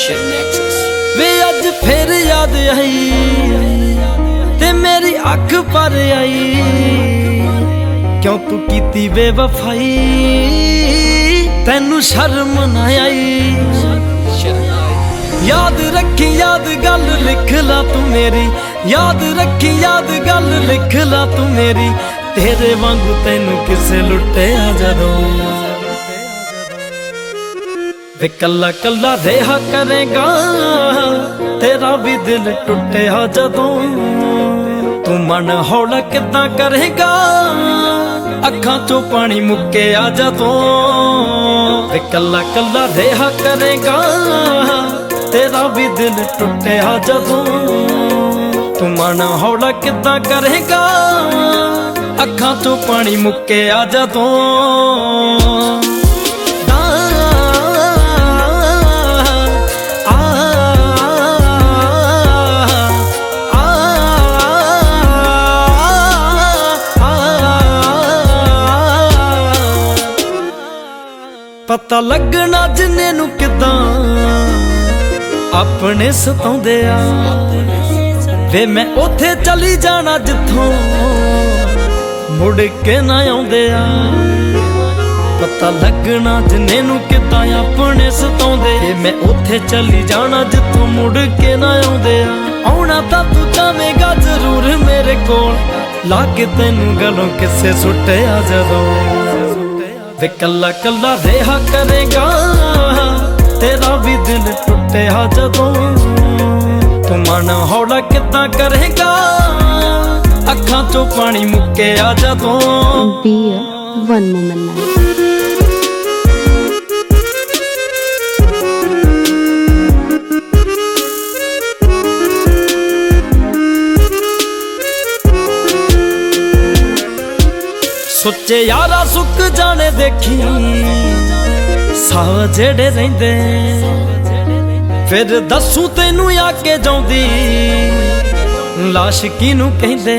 वे अज फिर याद आई ते मेरी अख पर आई, क्यों तू कीती बेवफाई, तैनू शर्म ना आई। याद रखी याद गल लिख ला तू मेरी, याद रखी याद गल लिख ला तू मेरी, तेरे वांगू तैनू किसे लुटिया जदों। वे कल्ला कल्ला रेहा करेगा, तेरा भी दिल टुटिया जदों। तू मन हौला किदां करेगा, अखां चों पानी मुक्किया जदों। वे कल्ला कल्ला रेहा करेगा, तेरा भी दिल टुटिया जदों। तू मन हौला किदां करेगा, अखां चों पानी मुक्किया जदों। पता लगना जिन्ने नू किदां अपने सताउंदे आ, वे मैं उथे चली जाना जिथों मुड़ के ना आउंदे आ। पता लगना जिन्ने नू किदां अपने सताउंदे, वे मैं उथे चली जाना जिथों मुड़ के ना आउंदे आ। आउणा तां तू जावेगा जरूर मेरे कोल, ला के तैनू गलों किसे सुट्टिया जदों। वे कल्ला कल्ला रेहा करेगा, तेरा भी दिल टुटिया जदों। तू मन हौला किदां करेगा, अखां चों पानी मुक्किया जदों। One moment. सोचे यारा सुक जाने देखी साह जेड़े रहिंदे, फिर दसू तेनू आके जाउंदी लाश किनू कहिंदे।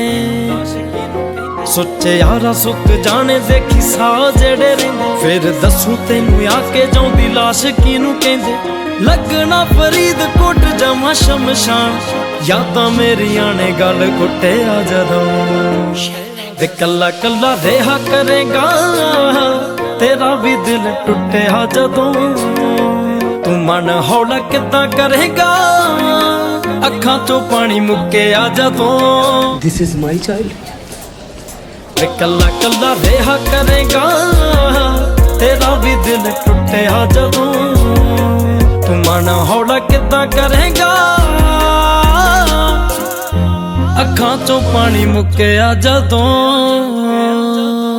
सोचे यारा सुक जाने देखी साह जेड़े रहिंदे, फिर दसू तेनू आके जाउंदी लाश किनू कहिंदे। लगना फरीदकोट जमा शमशान, यादां मेरियां ने गल घुटिया जदों। वे कल्ला कल्ला रेहा करेगा, तेरा भी दिल टुटिया जदों। तू मन हौला किदां करेगा, अखां चों पानी मुक्किया जदों। This is my child. वे कल्ला कल्ला रेहा करेगा, तेरा भी दिल टुटिया जदों। तू मन हौला किदां करेगा, अखां चों पानी मुक्किया जदों।